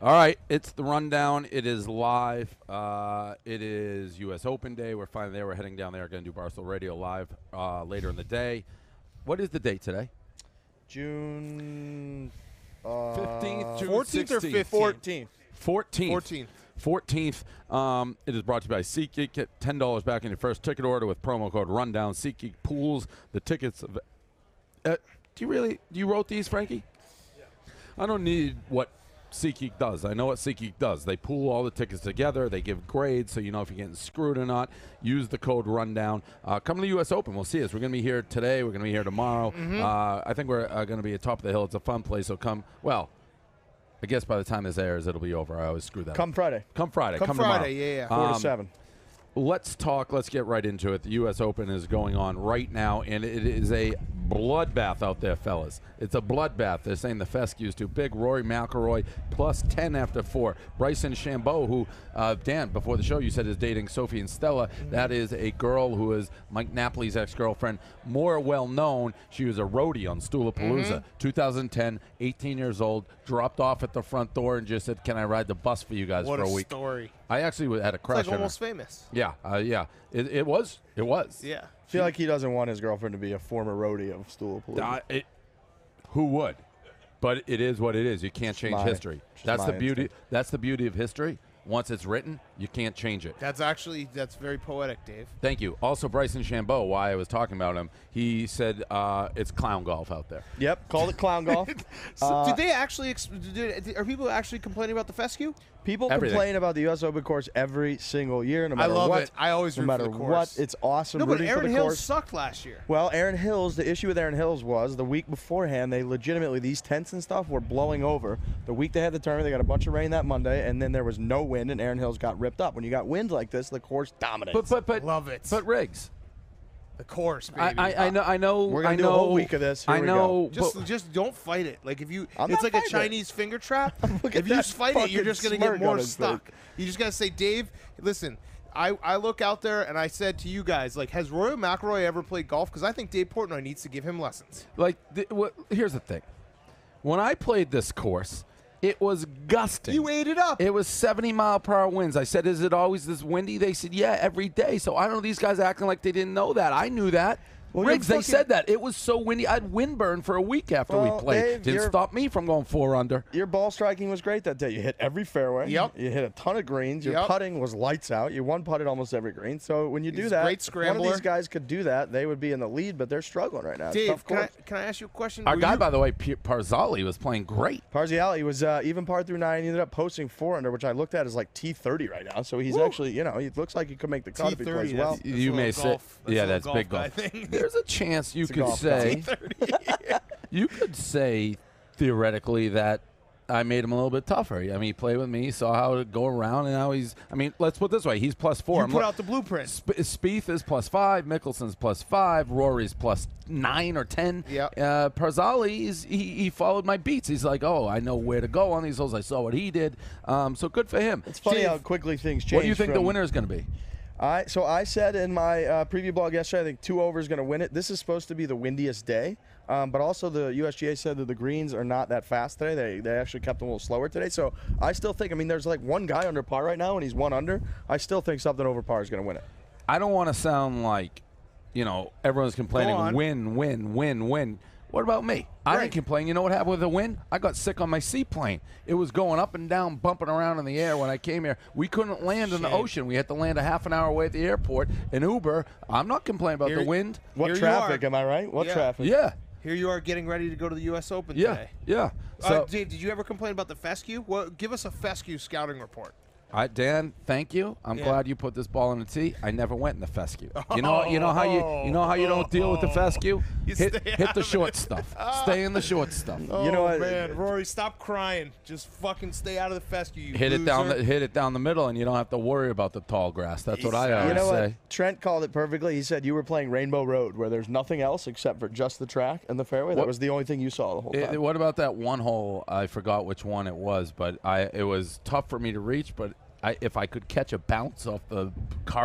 All right, it's the rundown. It is live. It is U.S. Open Day. We're finally there. We're heading down there. Going to do Barstool Radio live later in the day. What is the date today? June 15th, June 14th or 16th? 15th? 14th. It is brought to you by SeatGeek. Get $10 back in your first ticket order with promo code Rundown. SeatGeek pools the tickets. Do you wrote these, Frankie? Yeah. I don't need what SeatGeek does. I know what SeatGeek does. They pool all the tickets together. They give grades so you know if you're getting screwed or not. Use the code Rundown. Come to the U.S. Open. We'll see us. We're going to be here today. We're going to be here tomorrow. I think we're going to be at top of the hill. It's a fun place. So come. Well, I guess by the time this airs, it'll be over. I always screw that up. Come Friday. Come Friday. Come Friday, tomorrow. yeah. 4 to 7. Let's talk. Let's get right into it. The U.S. Open is going on right now, and it is a bloodbath out there, fellas. It's a bloodbath. They're saying the fescue's too big. Rory McIlroy plus 10 after 4. Bryson DeChambeau, who, Dan, before the show, you said is dating Sophie and Stella. That is a girl who is Mike Napoli's ex-girlfriend. More well-known, she was a roadie on Stulapalooza. 2010, 18 years old, dropped off at the front door and just said, can I ride the bus for you guys What for a a week? story. I actually had a crush It's like on her. Almost Famous. Yeah, yeah. It was. It was. Yeah. I feel like he doesn't want his girlfriend to be a former roadie of Stulapalooza. Who would? But it is what it is. You can't change my- history. just That's my the beauty. instinct. That's the beauty of history. Once it's written, you can't change it. That's very poetic, Dave. Thank you. Also, Bryson DeChambeau, why I was talking about him, he said it's clown golf out there. Yep, called it clown golf. Did they actually? Are people actually complaining about the fescue? People Everything. complain about the U.S. Open course every single year, no I matter love what. it. I always no root matter for the course. what. It's awesome. No, but rooting for Aaron the Hills course. sucked last year. Well, Aaron Hills, the issue with Aaron Hills was the week beforehand, they legitimately, these tents and stuff were blowing over. The week they had the tournament, they got a bunch of rain that Monday, and then there was no wind, and Aaron Hills got ripped up. When you got wind like this, the course dominates. But Love it. But Riggs, The course, baby. I know. We're gonna I do know, a whole week of this. Here I we know. Just don't fight it. Like if you, I'm it's not like a fighting it. Chinese finger trap. Look If at you that fight it, you're fucking just gonna smirk get more on his stuck. face. You just gotta say, Dave, listen. I look out there and I said to you guys, like, has Rory McIlroy ever played golf? Because I think Dave Portnoy needs to give him lessons. Here's the thing. When I played this course, it was gusting. You ate it up. It was 70-mile-per-hour winds. I said, is it always this windy? They said, yeah, every day. So I don't know, these guys acting like they didn't know that. I knew that. Well, Riggs, you're they said that. It was so windy. I had windburn for a week after Well, we played. Dave, Didn't you're- stop me from going 4 under. Your ball striking was great that day. You hit every fairway. Yep. You hit a ton of greens. Your Yep. putting was lights out. You one-putted almost every green. So when you do He's a that, great if one of scrambler. these guys could do that, they would be in the lead, but they're struggling right now. It's a Dave, tough course. can I ask you a question? Our Were guy, you- by the way, Parzali, was playing great. Parziale was even par through 9. He ended up posting 4 under, which I looked at as like T30 right now. So he's actually, he looks like he could make the cut if he plays T30, well. that's- You a may little say, golf. That's yeah, a little that's big golf golf. guy thing. There's a chance you It's a could golf say, guy. you could say theoretically that I made him a little bit tougher. I mean, he played with me, saw how it go around, and now he's. I mean, let's put it this way: he's +4. You I'm put out the blueprint. Spieth is +5, Mickelson's +5, Rory's +9 or 10. Yep. Parzali he followed my beats. He's like, oh, I know where to go on these holes. I saw what he did. So good for him. It's funny Dave, how quickly things change. What do you think the from- winner is going to be? So I said in my preview blog yesterday, I think 2 over is going to win it. This is supposed to be the windiest day, but also the USGA said that the greens are not that fast today. They actually kept them a little slower today. So I still think, there's like one guy under par right now, and he's 1 under. I still think something over par is going to win it. I don't want to sound like, everyone's complaining, Go on. win. What about me? I Right. didn't complain. You know what happened with the win? I got sick on my seaplane. It was going up and down, bumping around in the air when I came here. We couldn't land in the Shame. ocean. We had to land a half an hour away at the airport. An Uber. I'm not complaining about Here- the wind. What Here you traffic, are. am I right? What Yeah. traffic? Yeah. Here you are getting ready to go to the U.S. Open Yeah. today. Yeah. So, Dave, did you ever complain about the fescue? Well, give us a fescue scouting report. Dan, thank you. I'm Yeah. glad you put this ball in the tee. I never went in the fescue. You know how you don't deal with the fescue. You Hit stay the out of short it. stuff. Stay in the short stuff. Oh, know what? man, Rory, stop crying. Just fucking stay out of the fescue, you Hit loser. it down the middle, and you don't have to worry about the tall grass. That's what I always You know say. what? Trent called it perfectly. He said you were playing Rainbow Road, where there's nothing else except for just the track and the fairway. That What- was the only thing you saw the whole time. What about that one hole? I forgot which one it was, but it was tough for me to reach. But if I could catch a bounce off the cart,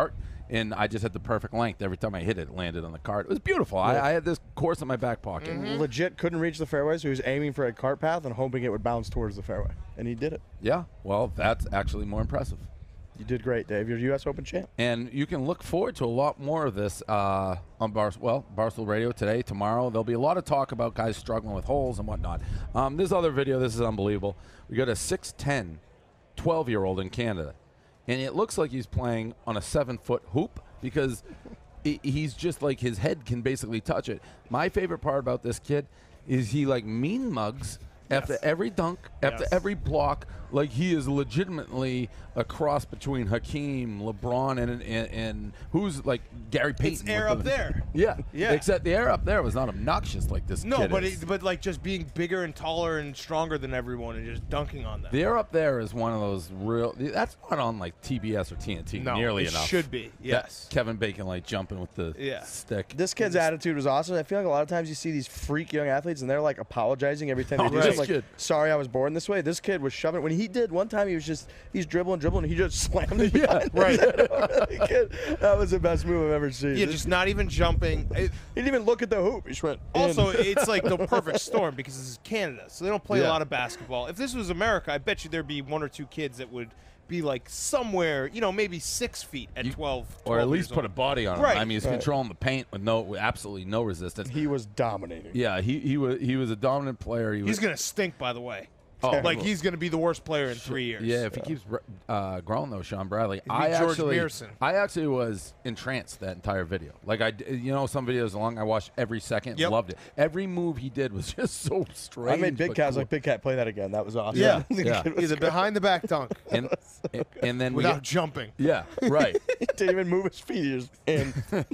and I just had the perfect length. Every time I hit it, it landed on the cart. It was beautiful. I had this course in my back pocket. Legit couldn't reach the fairway, so he was aiming for a cart path and hoping it would bounce towards the fairway, and he did it. Yeah, well, that's actually more impressive. You did great, Dave. You're U.S. Open champ. And you can look forward to a lot more of this on Barstool Radio today, tomorrow. There'll be a lot of talk about guys struggling with holes and whatnot. This other video, this is unbelievable. We got a 6'10", 12-year-old in Canada, and it looks like he's playing on a 7-foot hoop because he's just like his head can basically touch it. My favorite part about this kid is he like mean mugs after every dunk, after every block. Like he is legitimately a cross between Hakeem, LeBron, and who's like Gary Payton. It's air up there. Yeah, Yeah. Except the air up there was not obnoxious like this. No, kid but is. but like just being bigger and taller and stronger than everyone and just dunking on them. The air up there is one of those real. That's not on like TBS or TNT No, nearly it enough. should be. Yes. That Kevin Bacon like jumping with the stick. This kid's attitude was awesome. I feel like a lot of times you see these freak young athletes and they're like apologizing every time they do Right. something. Like, Kid. sorry, I was born this way. This kid was shoving. When he did one time, he's dribbling, and he just slammed it. Yeah, right. Kid, that was the best move I've ever seen. Yeah, just not even jumping. he didn't even look at the hoop. He just went. Also, in. it's like the perfect storm because this is Canada, so they don't play Yeah. a lot of basketball. If this was America, I bet you there'd be 1 or 2 kids that would be like somewhere, maybe 6 feet at 12 or at 12 least years put a old. body on him. Right. I mean, he's controlling the paint with absolutely no resistance. He was dominating. Yeah, he was a dominant player. He's going to stink, by the way. Oh. Like, he's going to be the worst player in 3 years. Yeah, if he keeps growing though, Sean Bradley. be George Mearson. I actually was entranced that entire video. Like some videos long. I watched every second, Yep. loved it. Every move he did was just so strange. I made Big but Cat. I was cool. like, Big Cat, play that again. That was awesome. Yeah. The Yeah. kid was He's a great. behind the back dunk and then we without jumping. yeah, right. He didn't even move his feet. He just in.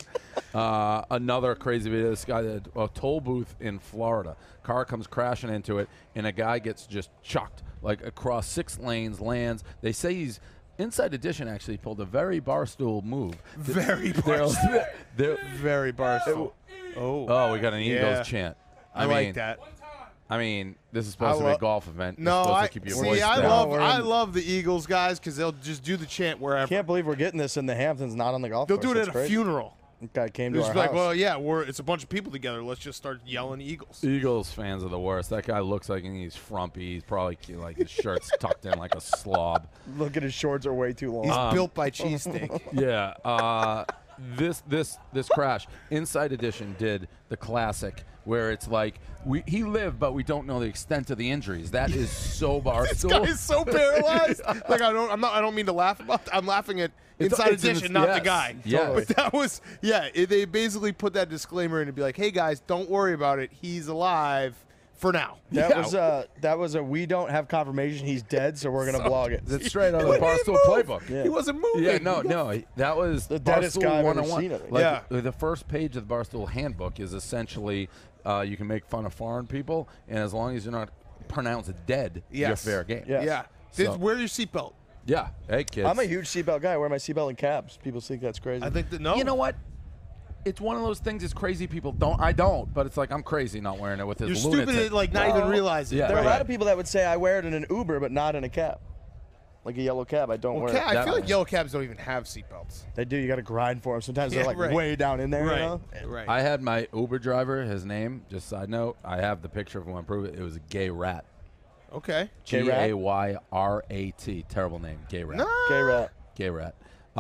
Another crazy video. This guy at a toll booth in Florida. Car comes crashing into it, and a guy gets just chucked like across 6 lanes, lands. They say he's Inside Edition actually pulled a very Barstool move. Very Barstool. Very Barstool. Oh, we got an Eagles Yeah. chant. I like that. I mean, this is supposed to be a golf event. You're No, supposed I to keep your see. voice I down. love the Eagles guys because they'll just do the chant wherever. Can't believe we're getting this in the Hamptons, not on the golf They'll course. do it That's at a great. funeral. Guy came to They'll our just be like, house. well, yeah, it's a bunch of people together. Let's just start yelling Eagles. Eagles fans are the worst. That guy looks like he's frumpy. He's probably like his shirt's tucked in like a slob. Look at his shorts are way too long. He's built by cheesesteak. Yeah. This crash. Inside Edition did the classic where it's like he lived, but we don't know the extent of the injuries. That is so This Barstool. guy is so paralyzed. Like I don't mean to laugh about. I'm laughing at Inside it's in Edition, its- not the yes, guy. yes. But that was they basically put that disclaimer in to be like, hey guys, don't worry about it. He's alive for now. That was a we don't have confirmation he's dead, so we're gonna blog it. That's straight out of the Barstool playbook. Yeah. He wasn't moving. Yeah, no. That was The deadest Barstool guy I've ever 101. seen, I think. Like, Yeah. the first page of the Barstool handbook is essentially you can make fun of foreign people, and as long as you're not pronounced dead, you're Yes. fair game. Yeah. Yeah. So- Wear your seatbelt. Yeah. Hey, kids. I'm a huge seatbelt guy. I wear my seatbelt in cabs. People think that's crazy. I think that no. You know what? It's one of those things. It's crazy. People don't. I don't. But it's like I'm crazy not wearing it with this You're lunatic. stupid at like not even Well, realizing. yeah. there are a right. lot of people that would say I wear it in an Uber, but not in a cab, like a yellow cab. I don't wear it. I That feel like way. yellow cabs don't even have seatbelts. They do. You got to grind for them. Sometimes Yeah, they're like right. way down in there. You know? Right. I had my Uber driver. His name. Just side note. I have the picture if you want to prove it. It was a gay rat. Okay. Gay-rat? Gayrat. Terrible name. Gay rat. No. Gay rat. Gay rat.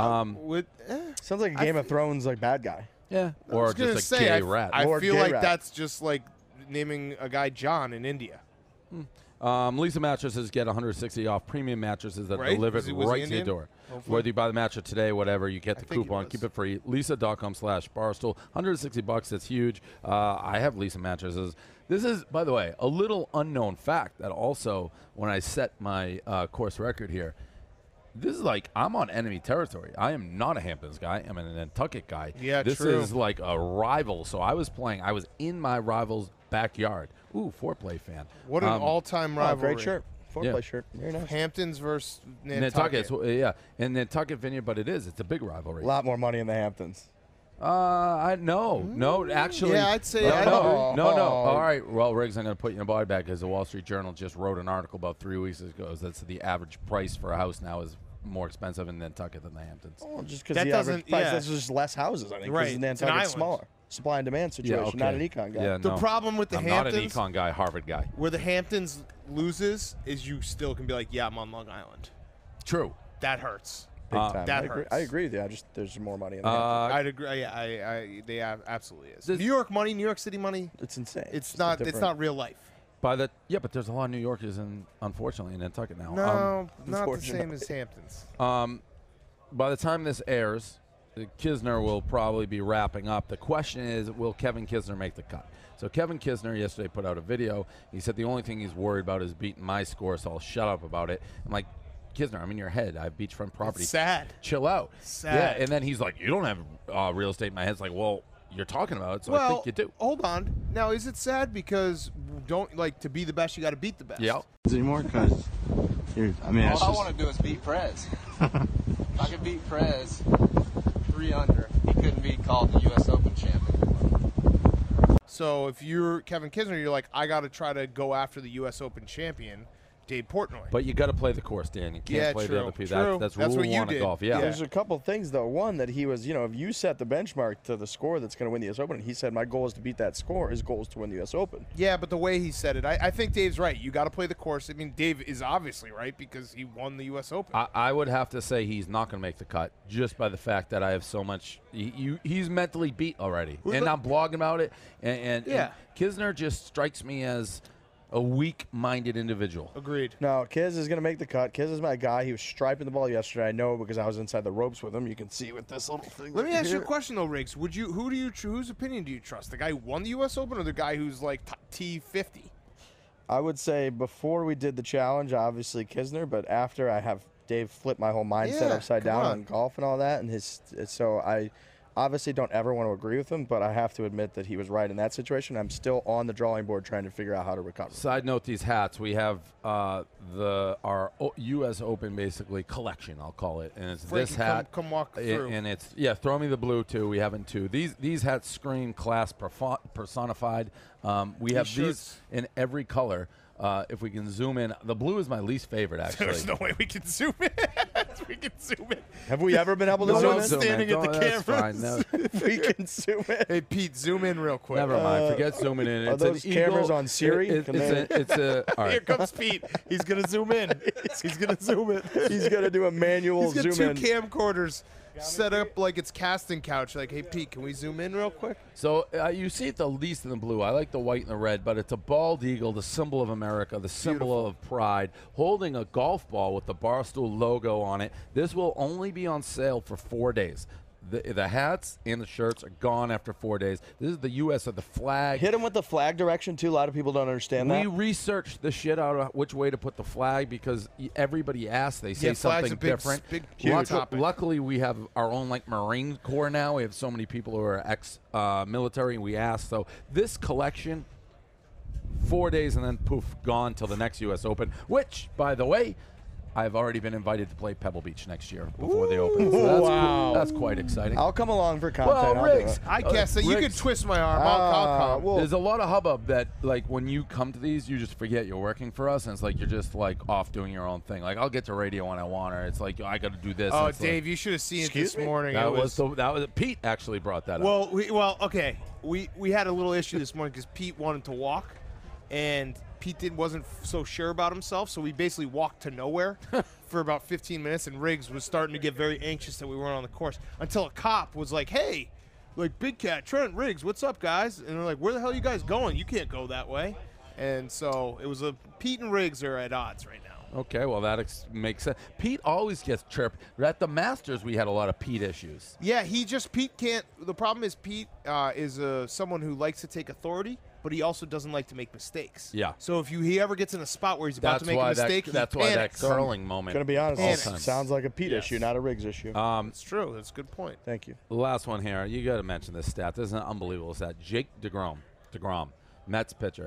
Sounds like a Game of Thrones like bad guy. Yeah. I Or was gonna just a say, gay I rat. I Lord feel Gay like Rat. that's just like naming a guy John in India. Lisa Mattresses get 160 off premium mattresses that Right? delivered Was he right to your Indian? door. Hopefully. Whether you buy the mattress today, whatever, you get the think he coupon. was. Keep it free. Lisa.com/Barstool. $160. That's huge. I have Lisa mattresses. This is, by the way, a little unknown fact that also, when I set my course record here, this is like I'm on enemy territory. I am not a Hamptons guy. I'm a Nantucket guy. Yeah, this true. is like a rival. So I was in my rival's backyard. Ooh, foreplay fan. What an all-time Oh, rivalry. great shirt. Foreplay Yeah. shirt. Very nice. Hamptons versus Nantucket. Nantucket. Yeah, and Nantucket Vineyard, but it's a big rivalry. A lot more money in the Hamptons. No, actually. Yeah, I'd say I no. agree. All right, well, Riggs, I'm going to put you in a body bag because the Wall Street Journal just wrote an article about 3 weeks ago that the average price for a house now is more expensive in Nantucket than the Hamptons. Well, just because That the doesn't- average price, yeah. that's just less houses, I think. Right. Because It's an Nantucket's island. smaller. Supply and demand situation, not an econ guy. Yeah, The no. problem with the I'm not Hamptons, an econ guy, Harvard guy. where the Hamptons loses, is you still can be like, yeah, I'm on Long Island. True. That hurts. Big time. that I agree. hurts. I agree with you. There's more money in the Hamptons. I'd agree. Yeah, they absolutely is. This- New York money, New York City money. It's insane. It's a not. It's different- not real life. But there's a lot of New Yorkers unfortunately in Nantucket now. No, not the unfortunately. same as Hamptons. By the time this airs, Kisner will probably be wrapping up. The question is, will Kevin Kisner make the cut? So Kevin Kisner yesterday put out a video. He said the only thing he's worried about is beating my score, so I'll shut up about it. I'm like, Kisner, I'm in your head. I have beachfront property. It's sad. Chill out. Sad. Yeah, and then he's like, you don't have real estate in my head. It's like, well, you're talking about it, so I Well, think you do. hold on. Now, is it sad because to be the best, you got to beat the best? Yeah. Anymore because I mean, All I want to do is beat Prez. If I could beat Prez 3 under, he couldn't be called the U.S. Open champion. So if you're Kevin Kisner, you're like, I got to try to go after the U.S. Open champion, Dave Portnoy. But you got to play the course, Dan. You can't Yeah, play true, the other people. true. That's That's rule what you one did. of golf. Yeah. There's a couple things, though. One, that he was, if you set the benchmark to the score that's going to win the U.S. Open, and he said, my goal is to beat that score. His goal is to win the U.S. Open. Yeah, but the way he said it, I think Dave's right. You got to play the course. I mean, Dave is obviously right because he won the U.S. Open. I would have to say he's not going to make the cut just by the fact that I have so much. He's mentally beat already, and I'm blogging about it. And Kisner just strikes me as a weak-minded individual. Agreed. No, Kiz is going to make the cut. Kiz is my guy. He was striping the ball yesterday. I know because I was inside the ropes with him. You can see with this little thing. Let me right ask you a here. question though, Riggs. Whose opinion do you trust? The guy who won the U.S. Open or the guy who's like T50? I would say before we did the challenge, obviously Kisner, but after I have Dave flip my whole mindset Yeah, upside come down on. on golf and all that, and so I obviously don't ever want to agree with him, but I have to admit that he was right in that situation. I'm still on the drawing board trying to figure out how to recover. Side note: these hats we have our U.S. Open basically collection. I'll call it, and it's Frankie, this hat. come walk through. And it's throw me the blue too. We have in two. These hats scream class personified. We have these T-shirts. in every color. If we can zoom in, the blue is my least favorite actually. There's no way we can zoom in. We can zoom in. Have we ever been able to No zoom one's in? standing at the That's cameras. fine. No, We can zoom in. Hey Pete, zoom in real quick. never mind. Forget zooming in. are It's an those cameras eagle. on Siri? It's Can they- all Here right. comes Pete. He's gonna zoom in. He's gonna zoom in. He's going to do a manual He's got zoom two in. camcorders set up like it's casting couch. Like, hey Pete, can we zoom in real quick? So you see it the least in the blue. I like the white and the red, but it's a bald eagle, the symbol of America, the symbol of pride, holding a golf ball with the Barstool logo on it. This will only be on sale for 4 days. The hats and the shirts are gone after 4 days. This is the U.S. of the flag. Hit him with the flag direction, too. A lot of people don't understand We that. researched the shit out of which way to put the flag because everybody asks. They say Yeah, flag's something a big, different. big, huge topic. Luckily, we have our own Marine Corps now. We have so many people who are ex-military, and we ask. So this collection, 4 days, and then poof, gone till the next U.S. Open. Which, by the way, I've already been invited to play Pebble Beach next year before the Open. So that's that's quite exciting. I'll come along for content. Well, I'll do Riggs, it. I guess that you could Riggs, twist my arm. I'll come. well, There's a lot of hubbub that, like, when you come to these, you just forget you're working for us, and it's like you're just like off doing your own thing. Like, I'll get to radio when I want, or it's like I got to do this. Oh, and it's like- Dave, you should have seen it Excuse this me? morning. that It was Pete actually brought that up. well, okay. We had a little issue this morning because Pete wanted to walk, and Pete wasn't so sure about himself, so we basically walked to nowhere for about 15 minutes, and Riggs was starting to get very anxious that we weren't on the course until a cop was like, hey, like, Big Cat, Trent, Riggs, what's up, guys? And they're like, where the hell are you guys going? You can't go that way. And so it was Pete and Riggs are at odds right now. Okay, well, that makes sense. Pete always gets chirped. At the Masters, we had a lot of Pete issues. Yeah, Pete can't. The problem is Pete is someone who likes to take authority, but he also doesn't like to make mistakes. Yeah. So if he ever gets in a spot where he's about That's to make a why mistake, that's he why that panics. curling moment. Gonna be honest, All this time. sounds like a Pete Yes. issue, not a Riggs issue. It's true. That's a good point. Thank you. The last one here, you got to mention this stat. This is an unbelievable stat. Jake DeGrom, Mets pitcher,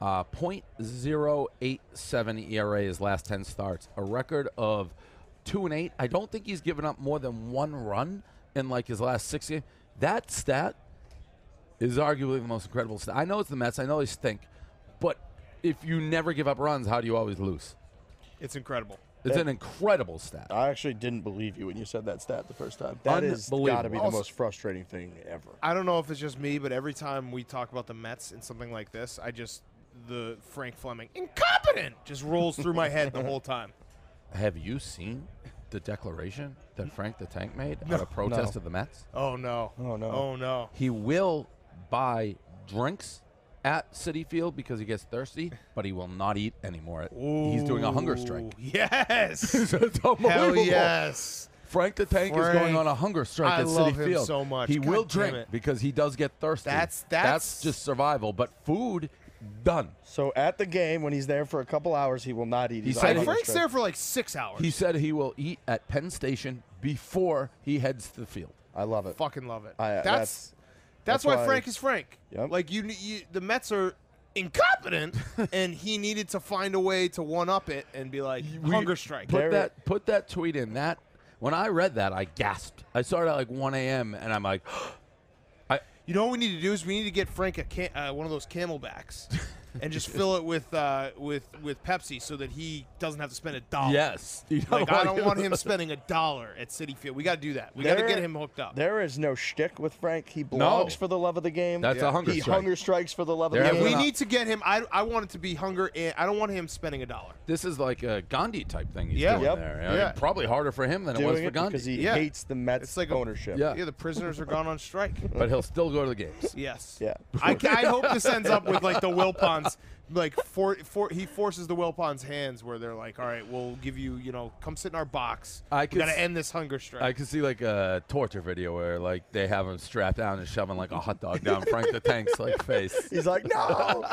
0.087 ERA his last 10 starts, a record of 2-8. I don't think he's given up more than one run in like his last 6 years. That stat is arguably the most incredible stat. I know it's the Mets. I know they stink, but if you never give up runs, how do you always lose? It's incredible. It's an incredible stat. I actually didn't believe you when you said that stat the first time. That has got to be Unbelievable. the most frustrating thing ever. I don't know if it's just me, but every time we talk about the Mets in something like this, the Frank Fleming incompetent just rolls through my head the whole time. Have you seen the declaration that Frank the Tank made at a protest of the Mets? Oh no! Oh, no. Oh no! He will buy drinks at Citi Field because he gets thirsty, but he will not eat anymore. He's doing a hunger strike. Ooh, Yes! It's Hell unbelievable. yes! Frank the Tank is going on a hunger strike I at love Citi him Field. so much. He God will damn drink it. because he does get thirsty. That's just survival. But food, done. So at the game, when he's there for a couple hours, he will not eat. He He's said on he- hunger Frank's strike. there for like 6 hours. He said he will eat at Penn Station before he heads to the field. I love it. Fucking love it. That's That's why why- Frank is Frank. Yep. Like the Mets are incompetent, and he needed to find a way to one up it and be like hunger strike. Put that tweet in. That when I read that, I gasped. I started at like 1 a.m. and I'm like, You know what we need to do is we need to get Frank one of those Camelbacks, and just fill it with Pepsi so that he doesn't have to spend $1. yes. You Like I don't want him spending $1 at Citi Field. We got to do that. We got to There- get him hooked up. There is no shtick with Frank. He blogs No. for the love of the game. That's a hunger he strike. hunger strikes for the love of There the has game. We been need to get him. I want it to be hunger, and I don't want him spending $1. This is like a Gandhi type thing he's Yeah. doing Yep. there. Yeah. Probably harder for him than it was doing for it Gandhi. because he Yeah. hates the Mets It's like a- ownership. Yeah. Yeah, the prisoners are gone on strike. but he'll still go to the games. Yes. Yeah. I hope this ends up with like the Wilpons, like he forces the Wilpons' hands where they're like, all right, we'll give you, come sit in our box. I We could got to s- end this hunger strike. I could see like a torture video where like they have him strapped down and shoving like a hot dog down Frank the Tank's like face. He's like, no,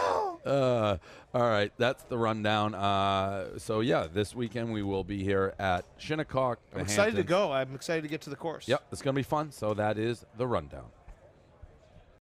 no. All right, that's the rundown. So yeah, this weekend we will be here at Shinnecock. I'm excited to go. I'm excited to get to the course. Yep, it's gonna be fun. So that is the rundown.